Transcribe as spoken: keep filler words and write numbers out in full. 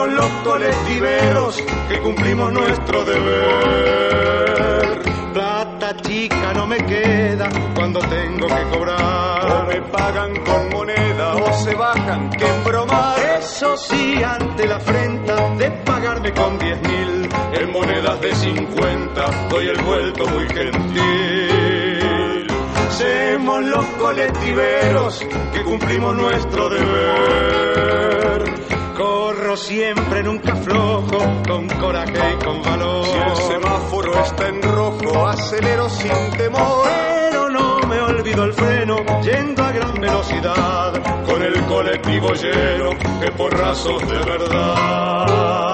Somos los colectiveros que cumplimos nuestro deber. Plata chica no me queda cuando tengo que cobrar. O me pagan con moneda o se bajan que embromar. Eso sí, ante la afrenta de pagarme con diez mil, en monedas de cincuenta doy el vuelto muy gentil. Somos los colectiveros que cumplimos nuestro deber. Corro siempre, nunca aflojo, con coraje y con valor. Si el semáforo está en rojo, acelero sin temor. Pero no me olvido el freno, yendo a gran velocidad, con el colectivo lleno, que porrazos de verdad.